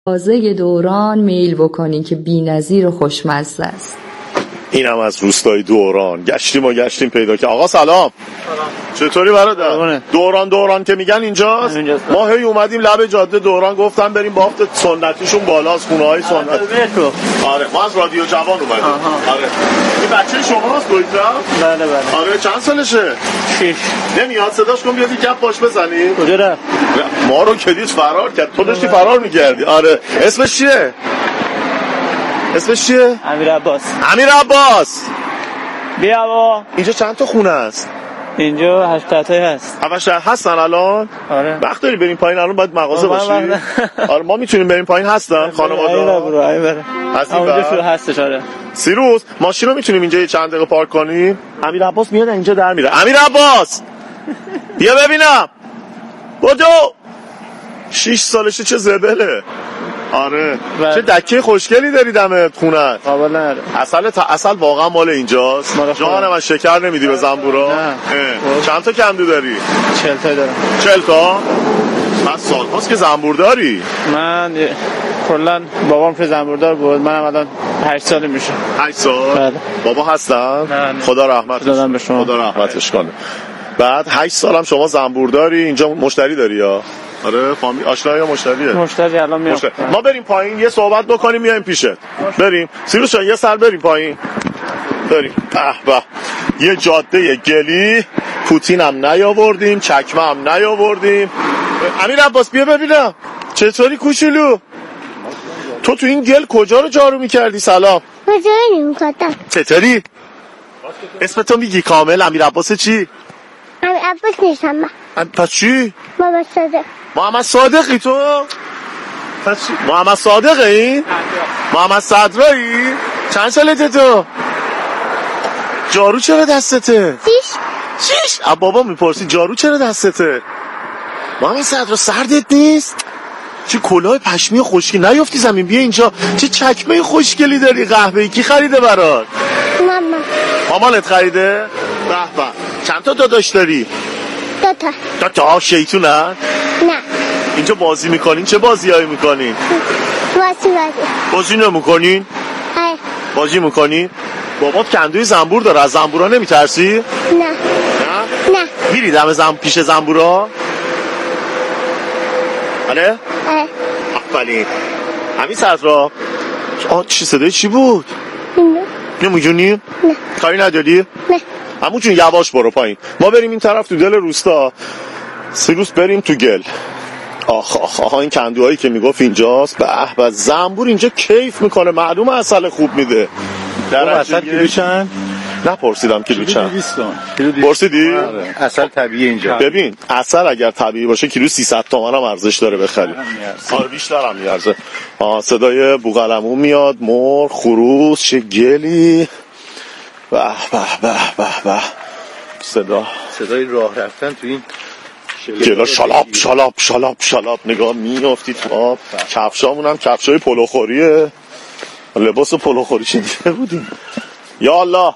تازه دوران میل بکنین که بی‌نظیر و خوشمزه است. اینم از روستای دوران گشتیم پیدا که. آقا سلام. چطوری برادر؟ دوران که میگن اینجاست. ما هی اومدیم لب جاده دوران، گفتم بریم بافت سنتیشون بالاست، خونه‌های سنتی. آره ما از رادیو جوان اومدیم. آره این بچه شماست دویتا؟ بله. آره چند سالشه؟ 6. نمیاد صداش کن بیاد گپ باش بزنی. کجا رفت؟ ما رو کدیش فرار کرد، تو داشتی فرار می‌کردی. آره اسمش چیه؟ امیر عباس. بیا با. اینجا چند تا خونه است؟ اینجا 8 تایی هست. 8 هستن الان؟ آره. وقت داری بریم پایین؟ الان باید مغازه باشی. آره ما میتونیم بریم پایین. هستن خانواده؟ ای بره. اونجا شروع هستش. آره. سیروس ماشین رو میتونیم اینجا چند دقیقه پارک کنیم؟ امیر عباس میاد اینجا در میره. امیر عباس بیا ببینم. بدو. 6 سالشه، چه زبله. آره چه دکه خوشگلی داری دمت خونه. قابل نره. اصل واقعا مال اینجاست. جانم از شکر نمیدی به زنبورا؟ چند تا کندو داری؟ 40 تا دارم. 40 تا؟ پس سال هاست که زنبور داری؟ من کلا بابام که زنبوردار بود، منم الان 8 سال میشه. 8 سال؟ بله. بابا هستن؟ نه. خدا رحمتش کنه. بعد 8 سالم شما زنبورداری، اینجا مشتری داری یا؟ آره فامیل آشنا یا مشتریه؟ مشتری الان میاد. ما بریم پایین یه صحبت بکنیم میایم پیشت. بریم سیروس جان یه سر بریم پایین. بریم. به یه جاده گلی، پوتین هم نیاوردیم، چکمه هم نیاوردیم. امیر عباس بیا ببینم چطوری کوچولو؟ تو این گل کجا رو جارو میکردی؟ سلام. کجا نمی‌کردم. چطوری؟ اسم تو میگی کامل؟ امیر عباس چی؟ امیر عباس نیستم. پس چی؟ محمد صادقی تو؟ پس چی؟ محمد صادقی؟ محمد صدرایی؟ چند سالته تو؟ جارو چرا دستته؟ 6. بابا میپرسی جارو چرا دستته؟ محمد صدرا سردت نیست؟ چه کلاه پشمی خوشگلی، نیافتی زمین. بیا اینجا چه چکمه خوشگلی داری. قهوه‌ای کی خریده برات؟ مامانت خریده؟ به چند تا داداش داری؟ 2 تا. شیطونن؟ نه. اینجا بازی میکنین؟ چه بازیایی میکنین؟ بازی نمیکنین؟ بازی میکنین؟ بابات کندوی زنبور داره، از زنبورا نمیترسی؟ نه. میری دم پیش زنبورا؟ بله؟ آفرین. همین صدرا چی صدای چی بود؟ نمیدونی؟ نه. کاری نداری؟ نه. همون جون یواش برو پایین. ما بریم این طرف تو دل روستا. سیروس بریم تو گل. آخ این کندوهایی که میگفت اینجاست. به زنبور اینجا کیف میکنه، معلومه عسل خوب میده. در عسل کیلو چند؟ نپرسیدم کیلو چند. 200 تومن. پرسیدی؟ عسل طبیعی اینجا. ببین عسل اگر طبیعی باشه کیلو 300 تومن هم ارزش داره بخری. آره بیشتر هم میارزه. صدای بوقلمون میاد، مرغ، خروس، چه گلی. به صدای راه رفتن تو این گلا شالاب نگاه میافتی تو آب. کفشامون هم کفشای پلوخوریه، لباس پلوخوری شنیده بودیم. یا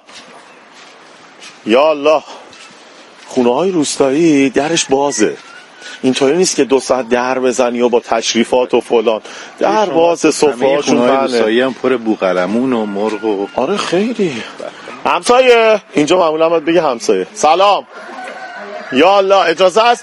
الله خونه های روستایی درش بازه، اینطوری نیست که 2 ساعت در بزنی و با تشریفات و فلان. در بازه، صفحه‌هاشون خونه های روستایی هم پر بوقلمون و مرغ و آره خیلی. همسایه اینجا معمولا باید بگه همسایه. سلام. یا الله اجازه است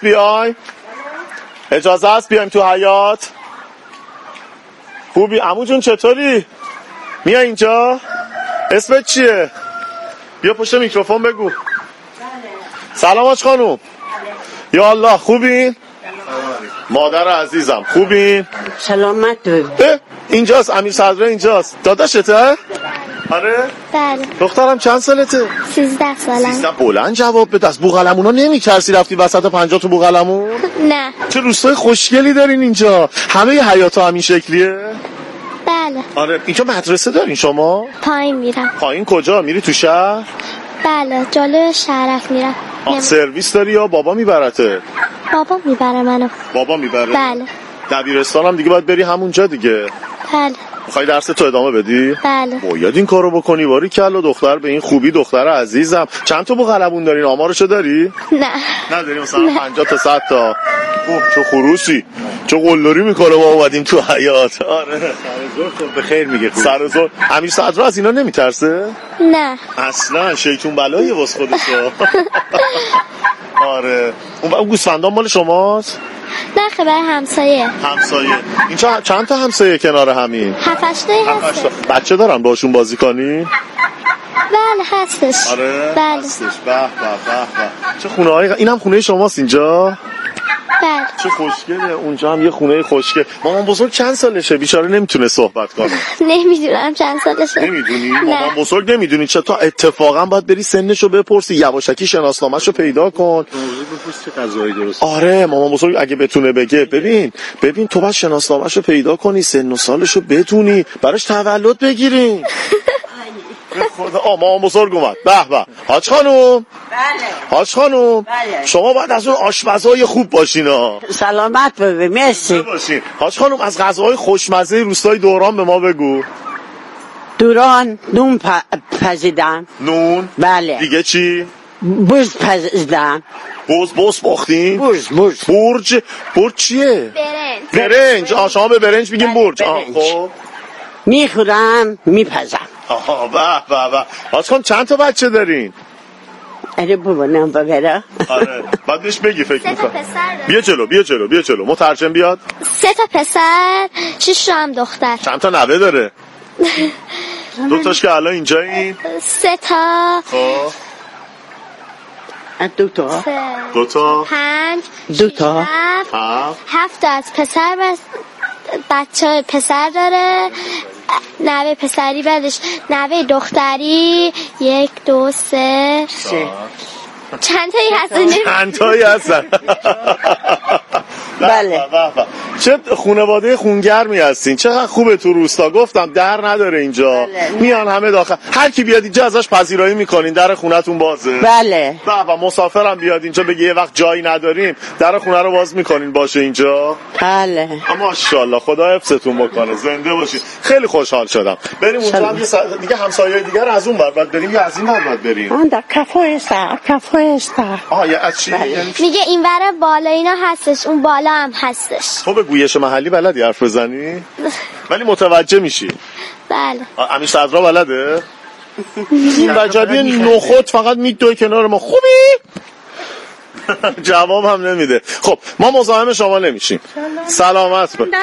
بیایم تو حیاط؟ خوبی؟ عمو جون چطوری؟ میا اینجا؟ اسمت چیه؟ بیا پشت میکروفون بگو. سلام آج خانوم. یا الله خوبین؟ مادر عزیزم خوبین؟ سلامت اینجاست امیر صدرا اینجاست. داداشته؟ آره؟ بله. دخترم چند سالته؟ 13 سالم. 13. بلند جواب بده. از بوقلمونا نمی‌ترسی رفتی وسط 50 تو بوقلمون؟ نه. چه روستای خوشگلی دارین اینجا. همه حیاطا همین شکلیه؟ بله. آره اینجا مدرسه دارین شما؟ پایین میرم. پایین کجا؟ میری تو شهر؟ بله جلوی شهرک میرم. سرویس داری یا بابا میبرته؟ بابا میبره منو. بابا میبره؟ بله. دبیرستان هم دیگه باید بری همونجا دیگه. بله. میخوای درس تو ادامه بدی؟ بله. باید این کارو بکنی. باری کلا دختر به این خوبی، دختر عزیزم. چند تا بوقلمون دارین؟ آمارشو داری؟ نه. نداری؟ مثلا 50 تا 100 تا. اوه چه خروسی، چه قلدری میکنه. ما اومدیم تو حیات. آره سرزور به خیر میگه. سرزور. امیر صدرا از اینا نمیترسه؟ نه. اصلا شیطون بلایی واسه خودشو. آره. اون گوسفندان مال شماست؟ نه خبر همسایه. همسایه. این چند تا همسایه کنار همین؟ 7-8 هست. بچه دارن باشون بازی کنی؟ بله هستش. آره بله. هستش. به به به به. چه خونه های اینم خونه شماست اینجا؟ بله. چه خوشگله. اونجا هم یه خونه خوشگل. مامان بزرگ چند سالشه؟ بیچاره نمیتونه صحبت کنه. نمیدونم چند سالشه. نمیدونی؟ مامان بزرگ نمیدونی. چطور اتفاقا باید بری سنشو بپرسی، یواشکی شناسنامه‌شو پیدا کن. بپرس چه غذایی درست. آره مامان بزرگ اگه بتونه بگه ببین تو باید شناسنامه‌شو پیدا کنی، سن و سالشو بدونی، براش تولد بگیرین. خدا مامان بزرگ اومد. به به. حاج خانم. بله. حاج خانم. بله. شما باید از اون آشپزای خوب باشین ها. سلامت ببین. مرسی. باشین. حاج خانم از غذاهای خوشمزه روستای دوران به ما بگو. دوران نون پزیدم. نون. بله. دیگه چی؟ بوز پزیدم. بوز باختین؟ برج چیه؟ برنج. شما به برنج میگین برج. خب میخورم میپزم. آها به به به. حاج خانم چند تا بچه دارین؟ اره ببینم ببره. آره بعد بهش بگی فکر 3 تا میکنم. پسر داره. بیا جلو مترجم بیاد. 3 تا پسر 6 تا هم دختر. چند تا نوه داره؟ 2 تاش که الان اینجایین. 3 تا. خب 2 تا. 2 تا. 5 2 تا. 7 تا از پسر بچه پسر داره. نوه پسری بعدش نوه دختری 1 2 3 چند تایی هستن؟ بله. چه خانواده خونگرمی هستین. چقدر خوبه تو روستا. گفتم در نداره اینجا. میان همه داخل. هر کی بیاد اینجا ازش پذیرایی میکنین. در خونتون بازه. بله. و مسافرم بیاد اینجا بگه یه وقت جایی نداریم، در خونه رو باز میکنین باشه اینجا. بله. ماشاءالله خدا حفظتون بکنه. زنده باشین. خیلی خوشحال شدم. بریم اونجا هم دیگه همسایه‌های دیگر از اون بعد بریم یا از این بعد بریم. آن در کافه است. یا از چی؟ میگه این ور بالا اینا هستش، اون بالا هم هستش. تو به گویش محلی بلدی حرف بزنی؟ ولی متوجه میشی. بله. امیر صدرا بلده؟ این وجبی نخود فقط میدوی کنار ما. خوبی؟ جواب هم نمیده. خب ما مزاحم شما نمیشیم. سلامت باش.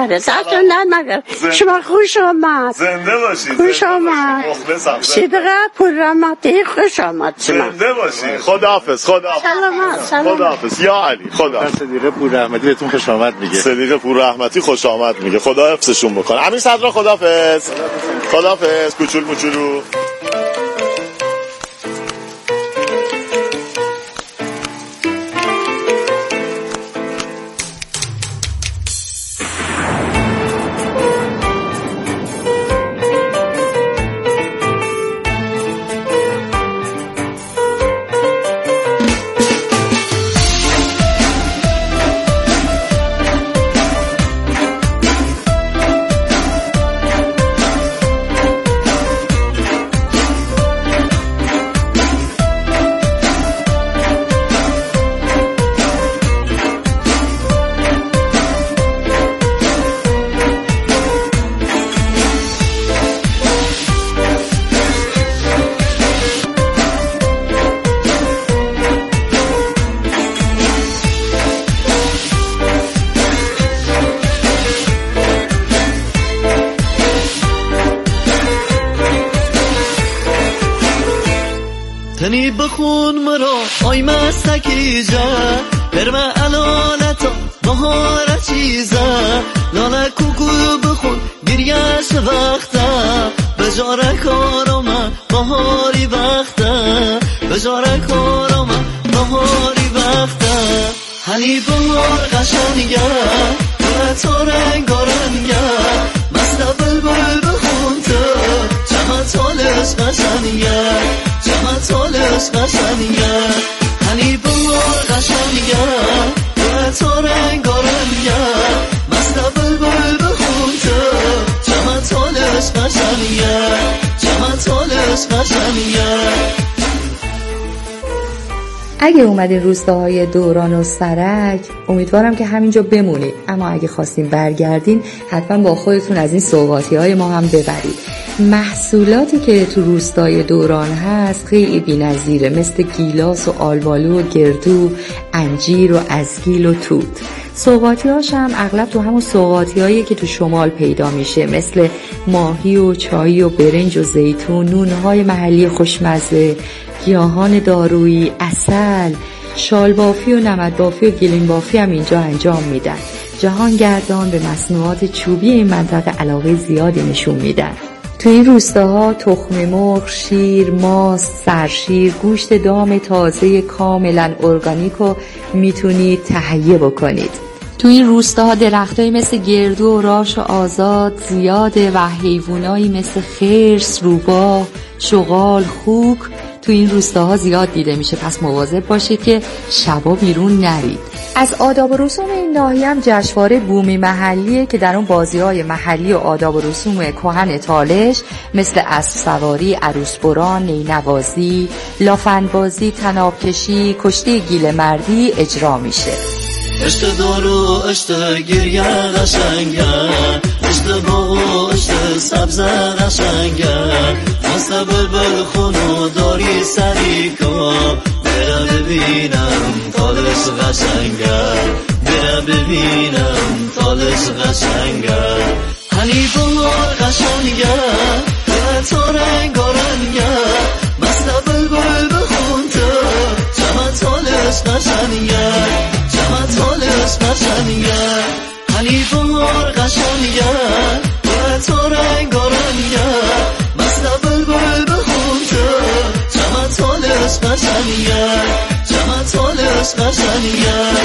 شما خوش آمد. زنده باشی. خوش آمد. صدقه پر رحمتی خوش آمد. زنده باشی. خداحافظ. سلامت. خداحافظ. یا علی خدا. صدیقه پور رحمتی بهتون خوش آمد میگه. صدیقه پور رحمتی خوش آمد میگه. خدا حفظشون بکنه. امیر صدرا خداحافظ. کوچولو. تنی بخون مرا آی مستکی جا برمه علالتا بهار چیزه لاله کوکو بخون گریش وقتا بجاره کارم بهاری وقتا بجاره کارم بهاری وقتا هنی بهار قشنگه تو رنگارنگه مست بلبل بخون تو چمتالش قشنگه چمتالش قشنگه هنی بهار قشنگه تو رنگارنگه مست بلبل بخون تو قشنگه چمن تالش قشنگه. اگه اومدین روستاهای دوران و سرک امیدوارم که همینجا بمونید، اما اگه خواستین برگردین حتما با خودتون از این سوغاتی ما هم ببرید. محصولاتی که تو روستای دوران هست خیلی بی‌نظیره، مثل گیلاس و آلبالو و گردو، انجیر و ازگیل و توت. سوغاتی‌هاش هم اغلب تو همون سوغاتی‌هایی که تو شمال پیدا میشه، مثل ماهی و چایی و برنج و زیتون، نونهای محلی خوشمزه، گیاهان دارویی، عسل، شال بافی و نمد بافی و گلیم بافی هم اینجا انجام میدن. جهانگردان به مصنوعات چوبی این منطقه علاقه زیادی نشون میدن. تو این روستاها تخم مرغ، شیر، ماست، سرشیر، گوشت دام تازه کاملا ارگانیک رو میتونید تهیه بکنید. تو این روستاها درختایی مثل گردو و راش و آزاد زیاده و حیوانایی مثل خرس، روباه، شغال، خوک تو این روستاها زیاد دیده میشه، پس مواظب باشید که شبا بیرون نرید. از آداب و رسوم این ناحیه هم جشنواره بومی محلیه که در اون بازی‌های محلی و آداب و رسوم کهن تالش مثل اسب سواری، عروس بران، نینوازی، لافندبازی، طناب کشی، کشتی گیل مردی اجرا میشه. عشق دارو عشق گریه قشنگه، عشق باغ و عشق سبز قشنگه، مست بلبل خونو داری سری کن، برم ببینم تالش قشنگه، برم ببینم تالش قشنگه. هنی بهار قشنگه تو رنگارنگه، مست بلبل بخون تو چمن تالش قشنگه، چمن تالش قشنگه. هنی بهار قشنگه تو رنگارنگه، مست بلبل بخون تو چمن تالش قشنگه، چمن تالش قشنگه.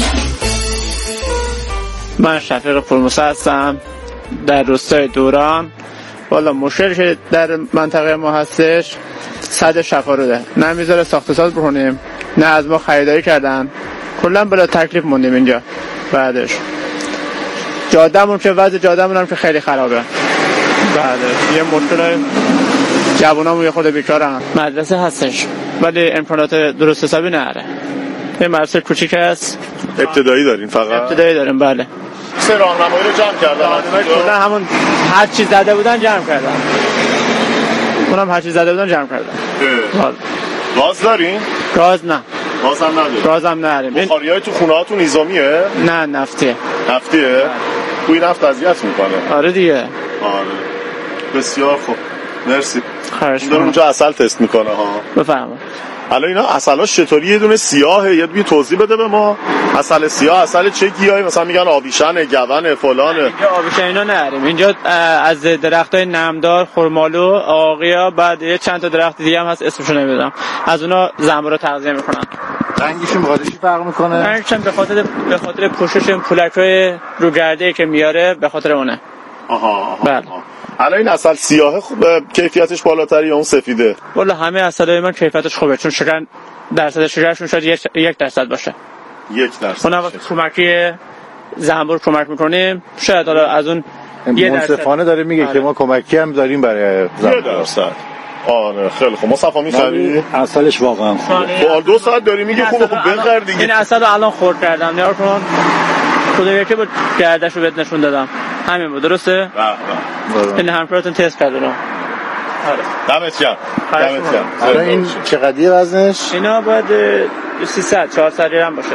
من شفیق پورموسه هستم در روستای دوران. والا مشکلی در منطقه ما هستش سد شفاروده، نه میذاره ساخت ساز بکنیم نه از ما خریداری کردن، کلا بلا تکلیف موندیم اینجا. بعدش جاده‌مون که وضع جاده‌مون هم که خیلی خرابه. بعدش یه مشکل جوونامون یه خود بیکارن. مدرسه هستش ولی امکانات درست حسابی نداره. یه مدرسه کوچیک است. ابتدایی دارین فقط؟ ابتدایی داریم بله. سه راهنمایی رو جمع کردن. کلا همون هر چیز زده بودن جمع کردن. اونم هر چیز زده بودن جمع کردن. گاز دارین؟ گاز نه. گاز هم نداریم. گاز هم نداریم. بخاریای تو خونه هاتون نظامیه؟ نه نفتیه. نفتیه؟ توی نفت اذیت میکنه. آره دیگه. آره. بسیار خوب. مرسی. خواهش می‌کنم. اونجا عسل تست میکنه ها. بفرمایید. الان اینا عسلاش چطوری؟ یه دونه سیاهه، یه دونه توضیح بده به ما. عسل سیاه عسل چه گیاهی؟ مثلا میگن آویشن، گون، فلانه. اینجا آویشن اینا نداریم. اینجا از درختای نمدار، خرمالو، آقیا، بعد یه چند تا درخت دیگه هم هست اسمشو نمیدونم. از اونا زنبورا تغذیه میکنن. رنگشون بخاطرش فرق میکنه؟ رنگش به خاطر پوشش پولکای رو گرده که میاره، به خاطر اونه. آها. بله. الان این عسل سیاهه خوبه، کیفیتش بالاتری یا اون سفیده؟ والا همه عسلای من کیفیتش خوبه، چون شکر درصد شکرشون شاید 1% باشه. 1%. اونم وقتی کمکی زنبور کمک میکنیم شاید حالا از اون منصفانه داره میگه که ما کمکی هم داریم برای 1%. آره خیلی خوب. مصطفی می‌خری؟ عسلش واقعا خوبه. با 2 ساعت داری میگه خوبه، خب بخر دیگه. این عسل رو الان خورد کردم، نگاه کن. خدا یکی بود گردشو بهت نشون دادم. همین بود درسته؟ بله. این همکارتون تست کردن. آره. دمت گرم. دمت گرم. الان این چقدریه وزنش؟ اینا باید 300 400 گرم باشه.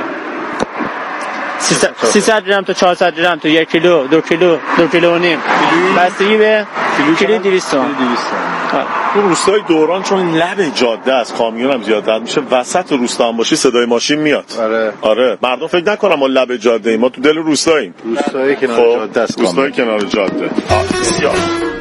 300 گرم تا 400 گرم تا 1 کیلو 2 کیلو 2 کیلو و نیم بستگی به کیلو 200. تو روستای دوران چون لب جاده است، کامیون هم زیاد رد میشه، وسط روستا هم باشی صدای ماشین میاد. آره مردم فکر نکنم ما لب جاده ایم، ما تو دل روستاییم. روستای کنار جاده است. روستای کنار جاده. بسیار.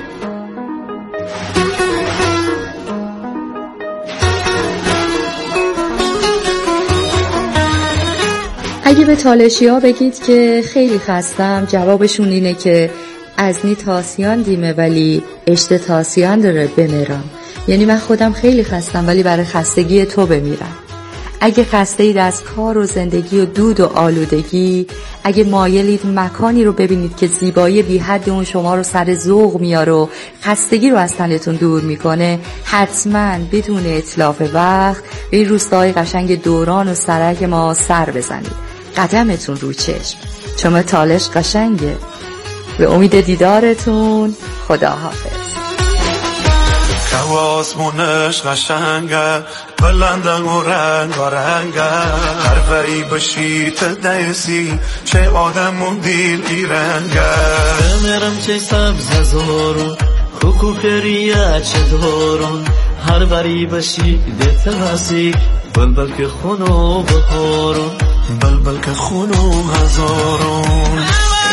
اگه به تالشی‌ها بگید که خیلی خستم، جوابشون اینه که از نی تاسیان دیمه ولی اشت تاسیان داره بمیرم. یعنی من خودم خیلی خستم ولی برای خستگی تو بمیرم. اگه خسته اید از کار و زندگی و دود و آلودگی، اگه مایلید مکانی رو ببینید که زیبایی بی حد اون شما رو سر ذوق میاره و خستگی رو از تنتون دور میکنه، حتما بدون اتلاف وقت به این روستاهای قشنگ دوران و سرک ما سر بزنید. قدمتون رو چشم، چون تالش قشنگه. به امید دیدارتون، خداحافظ. جو آسمونش قشنگه، بلندن و رنگارنگه، هر وری باشی تدیسی چه آدم و دیل ایرنگه. بمیرم چه سبز زارون کوکو کریه چه دارون، هر وری باشی دتواسی بلبل که خونو بخورون، بلبل که خونو هزارون.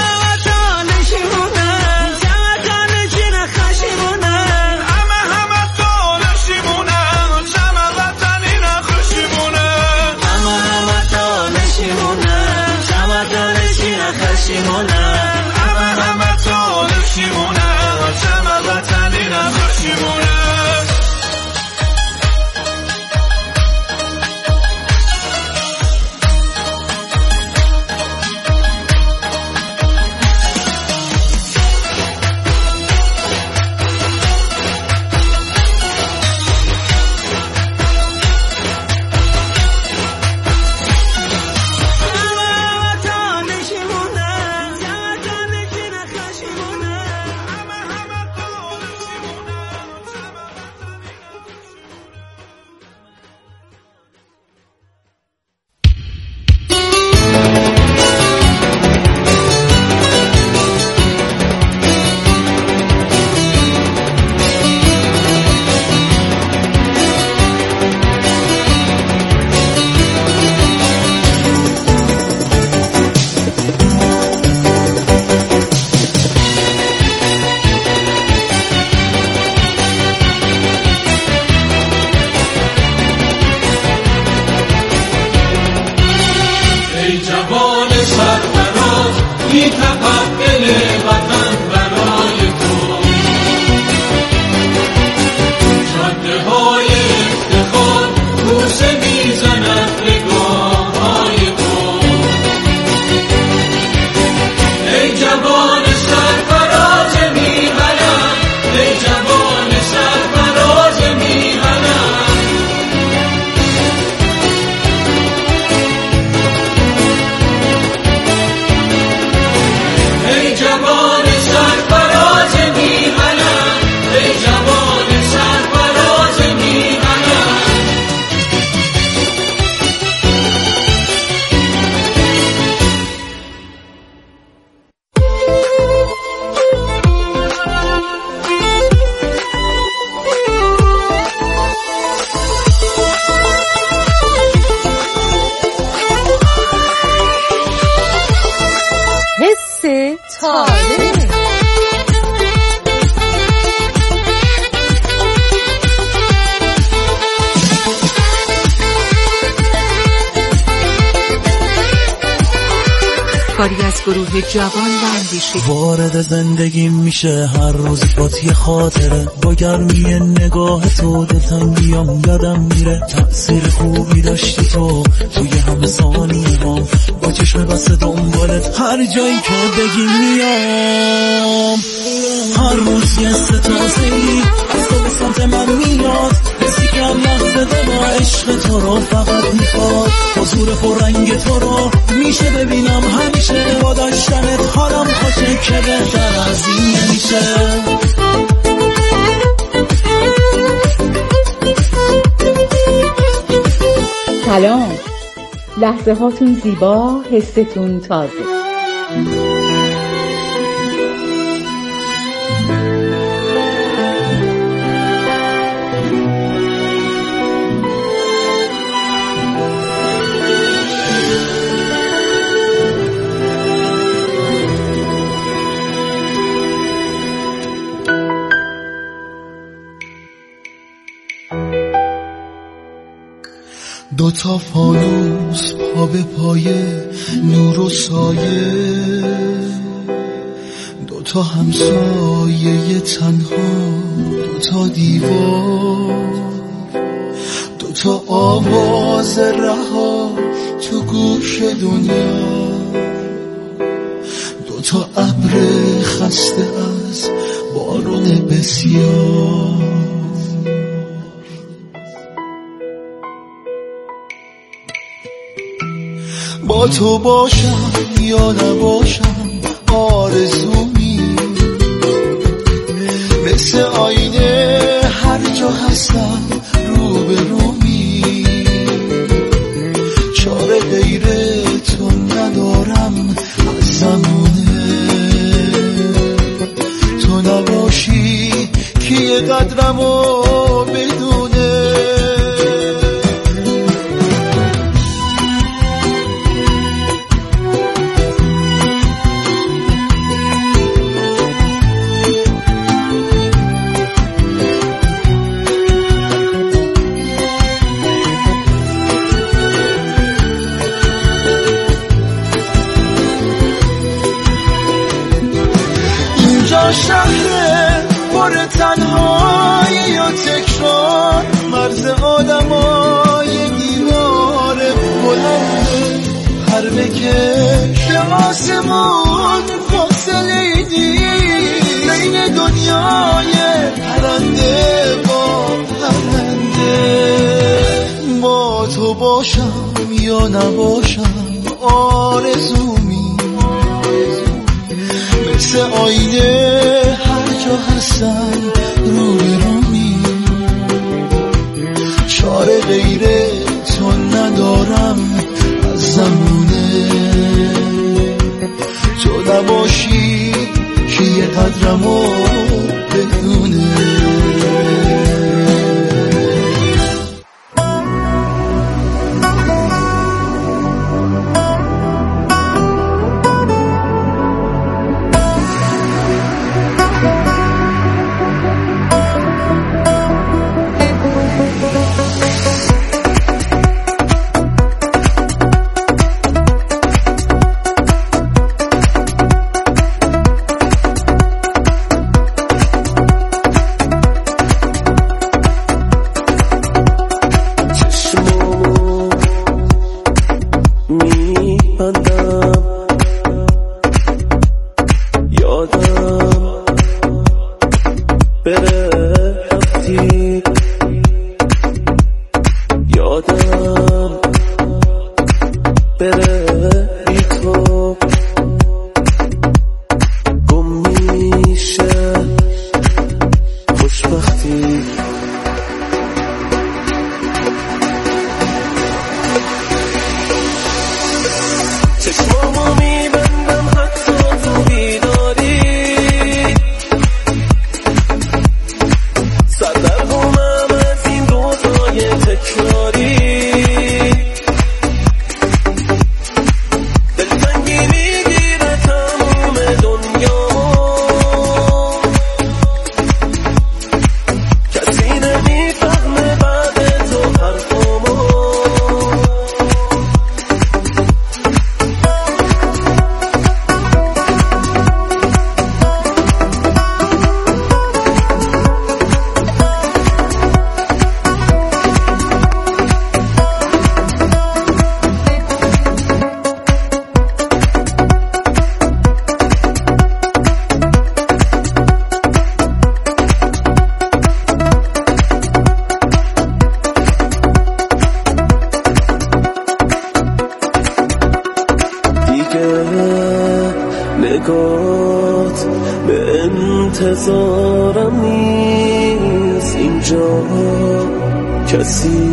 کاری از گروه جوان و اندیشه. وارد زندگیم میشه هر روز فاتی خاطره، با گرمی نگاه تو دلتنگیام یادم میره. تأثیر خوبی داشتی تو توی همه ثانیه هم، با چشم بسته دنبالت هر جایی که بگی میام. هر روز یه ستازه‌ای از تو به سمت من میاد، حسی که هم لحظه با عشق تو رو فقط میخواد. حضور پررنگ تو رو میشه ببینم همیشه، با داشتنت حالم خوشه که بهتر از این نمیشه. سلام، لحظه هاتون زیبا، حستون تازه. دوتا فانوس پا به پایه، نور و سایه، دوتا همسایه تنها، دوتا دیوار، تا آواز رها تو گوش دنیا، دو تا ابر خسته از بارون بسیار. با تو باشم یا نباشم آرزومی، مثل آینه هر جا هستم روبرومی. چاره غیر تو ندارم از زمونه، تو نباشی کیه قدرمو بدونه. شهر پر تنهایی و تکرار، مرز آدمای دیوار بلنده. هر بکش آسمون فاصله نیست بین دنیای پرنده با پرنده. با تو باشم یا نباشم آرزومی، مثل آینه هر جا هستم روبرومی. چاره غیر تو ندارم از زمونه، تو نباشی کیه قدرمو بدونه. نگات به انتظارم نیست، اینجا کسی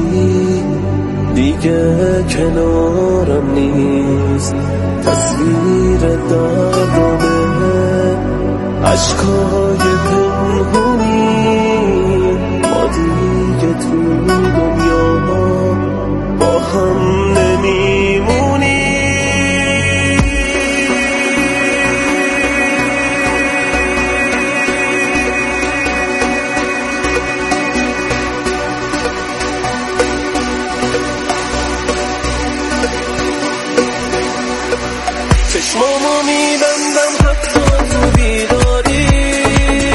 دیگه کنارم نیست. تصویر دردانه عشقای پنهونی، ما دیگه تو دنیا با هم نمیمونی. چشمامو میبندم حتی تو بیداری،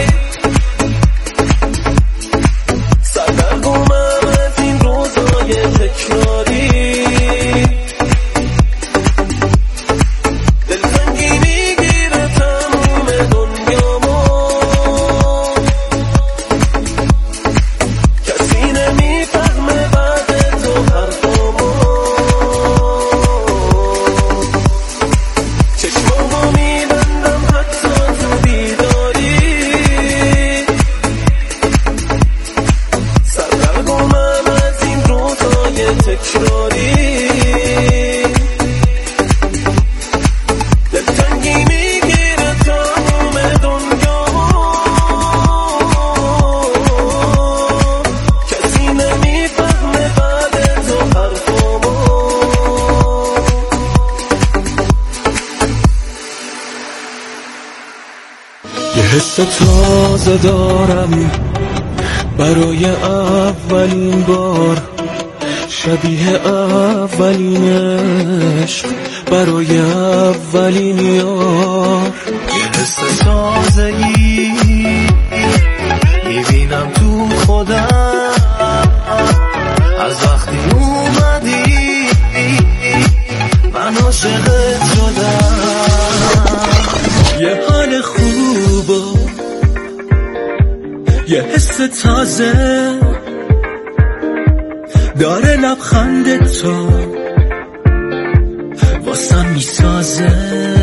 حس تازه دارم برای اولین بار، شبیه اولین عشق برای اولین یار. یه حس تازگی میبینم تو خودم از وقتی اومدی من عاشقت شدم. یه حال خوب و یه حس تازه داره لبخند تو واسم میسازه.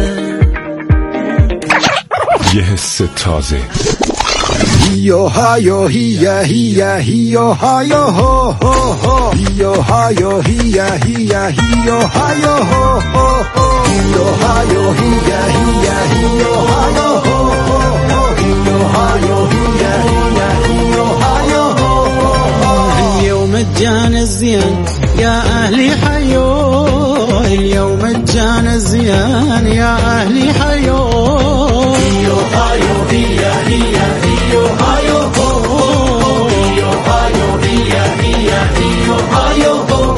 یه حس تازه. هیو هایو هیا هیا هیو هایو هو هو هو هیو هایو هیا هیا هیو هایو هو هو هو هیو هایو هیا هیا هیو هایو هو هو هو هیو هایو هیا هیا هیو هایو هو هو. اليوم الجانا الزين يا أهلي حيو، اليوم الجانا الزين يا أهلي حيو. هيو هايو هيا هيا هيو هايو هو هيو هايو هيا هيا هيو هايو هو.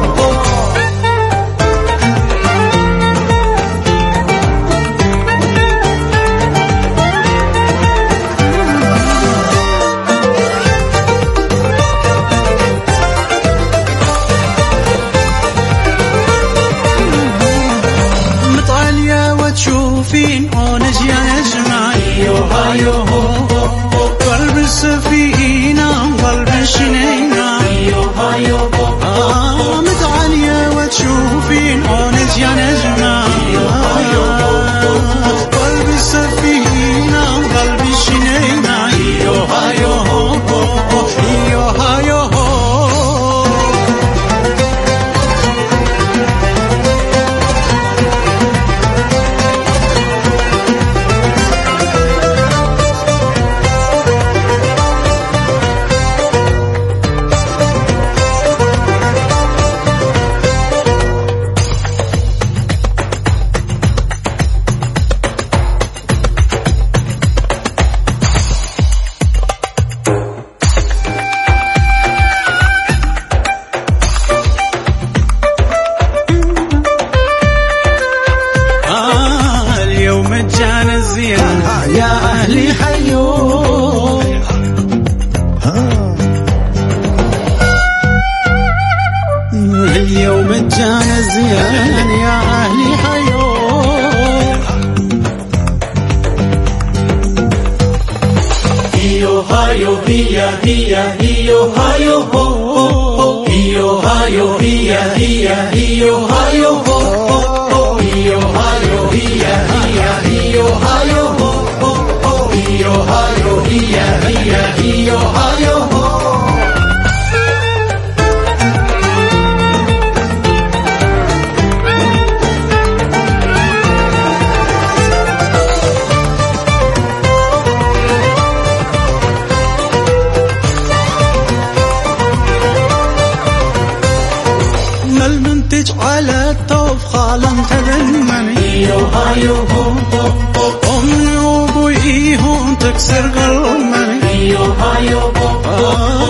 متعالية وتشوفين ونجي نجمع. هيو هايو هو قلب السفينة قلب الشنينة. هيو هايو هو متعالية وتشوفين ونجي نجمع. هيو هايو قلب السفينة قلب الشنينة. هيو هايو هيو هايو اليوم الجانا الزين يا أهلي حيو. اليوم الجانا الزين يا أهلي حيو. هيو هايو هيا هيا هيو هايو هو هيو هايو هيا هيا هيو هايو هو هيو هايو هيا هيا هيو هايو هو هيو هايو هيا هيا هيو هايو هو. ما المنتج على الطوف خالم تذمني. هيو هايو أمي وأبوي هون تكسر قلبي. هيو هايو